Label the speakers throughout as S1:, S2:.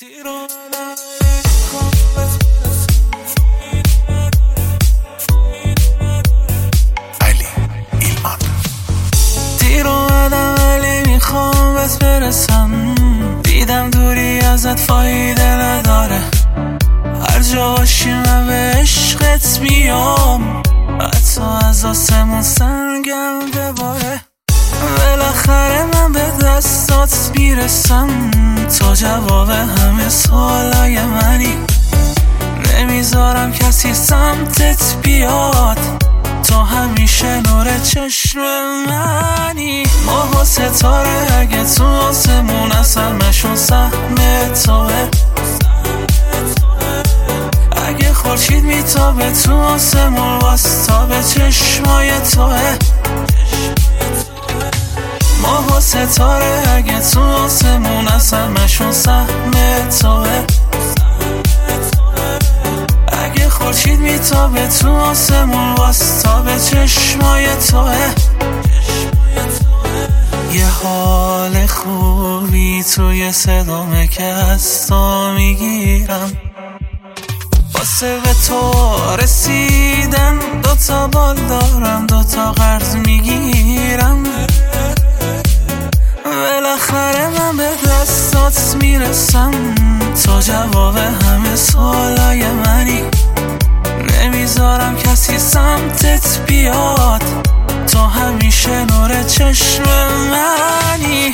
S1: علی ایلمان
S2: دیر اومدم ولی میخوام بهت برسم. دیدم دوری ازت فایده نداره. هر جا باشی من به عشقت میام، حتی از آسمون سنگم بباره. بالاخره من به دستات میرسم، تو جواب همه سوالای منی. نمیذارم کسی سمتت بیاد، تو همیشه نور چشم منی. ماه و ستاره اگه تو آسمون همشون سهم توه. اگه خورشید میتابه تو آسمون واستا به چشمای توه. ماه و ستاره اگه تو آسمون همشون سهم توه. اگه خورشید میتابه تو آسمون واستا به چشمای توه. یه حال خوبی توی صدامه که از تو میگیرم. واسه به تو رسیدن 2 بال دارم، 2 قرض میگیرم. بالاخره من به دستات میرسم، تو جواب همه سوالای منی. نمیذارم کسی سمتت بیاد، تو همیشه نور چشم منی.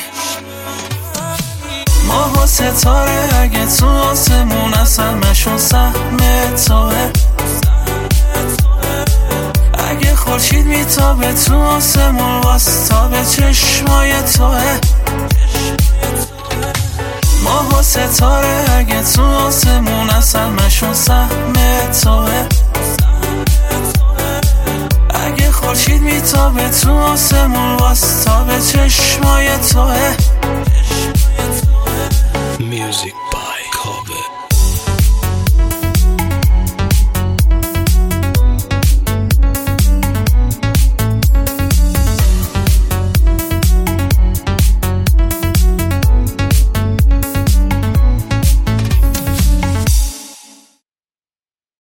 S2: ماه و ستاره اگه تو آسمون همشون سهم توه. اگه خورشید میتابه تو آسمون واستا به چشمای توه. ماه و ستاره اگه تو آسمون همشون سهم توه. اگه خورشید میتابه تو آسمون واستا به چشمای توه.
S1: میوزیک